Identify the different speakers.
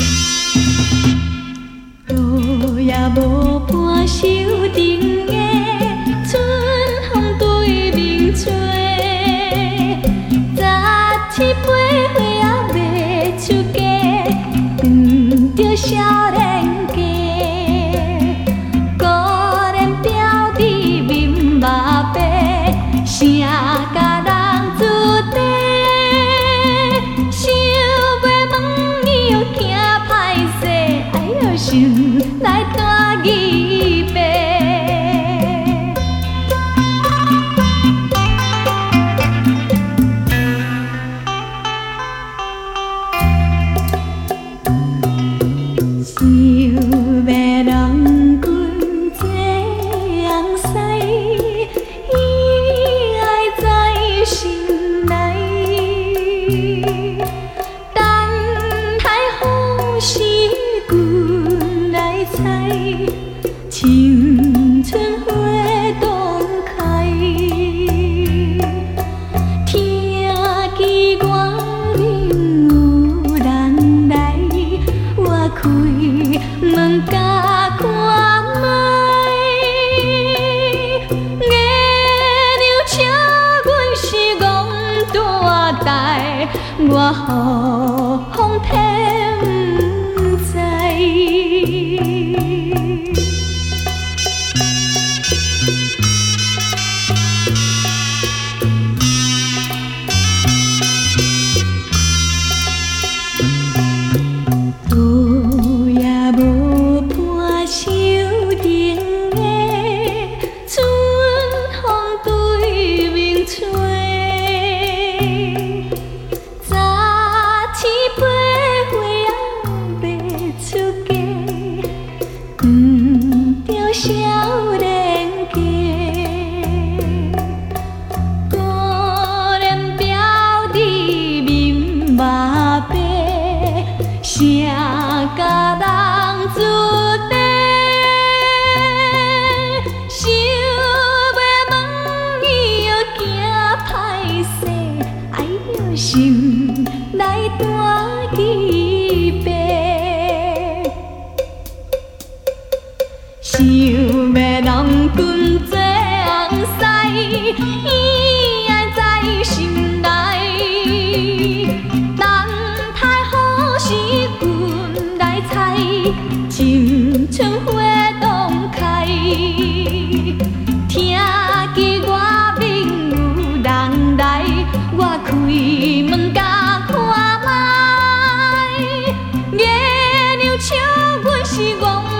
Speaker 1: 路也无伴手顶的春风对面吹，早起八岁也未出嫁，遇着少年家。可怜表弟面目白，谁甲人注定？想要问伊又惊歹势，哎呦想来带伊爸。想要郎君做红婿，伊爱在心内。等待好时君来采，青春花动开。听见外面有人来，我开门甲看卖。月亮请阮是戆大台，我何妨天不知。路也无伴手顶的春风对面吹，早起八岁也未出嫁，遇着少年家。可怜表弟面目白，谁甲人注定？想要问伊又惊歹势，哎呦想来带伊爸。想要郎君做红婿，伊爱在心内。等待好时君来采，青春花动开。听见外面有人来，我开门甲看卖。月亮笑阮是戆